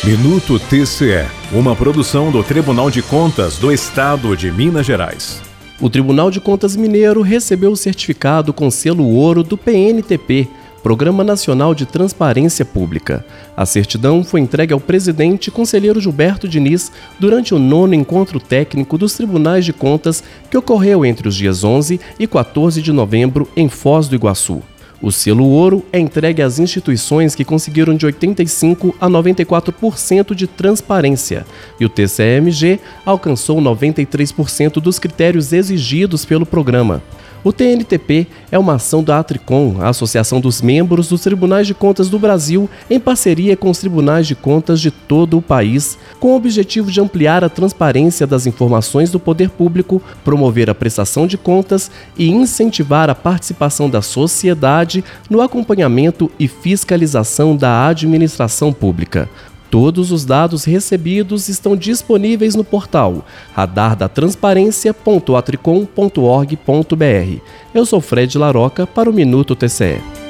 Minuto TCE, uma produção do Tribunal de Contas do Estado de Minas Gerais. O Tribunal de Contas Mineiro recebeu o certificado com selo ouro do PNTP, Programa Nacional de Transparência Pública. A certidão foi entregue ao presidente conselheiro Gilberto Diniz durante o 9º encontro técnico dos Tribunais de Contas que ocorreu entre os dias 11 e 14 de novembro em Foz do Iguaçu. O selo ouro é entregue às instituições que conseguiram de 85% a 94% de transparência e o TCE-MG alcançou 93% dos critérios exigidos pelo programa. O TNTP é uma ação da Atricom, a Associação dos Membros dos Tribunais de Contas do Brasil, em parceria com os Tribunais de Contas de todo o país, com o objetivo de ampliar a transparência das informações do poder público, promover a prestação de contas e incentivar a participação da sociedade no acompanhamento e fiscalização da administração pública. Todos os dados recebidos estão disponíveis no portal radardatransparencia.atricom.org.br. Eu sou Fred Laroca para o Minuto TCE.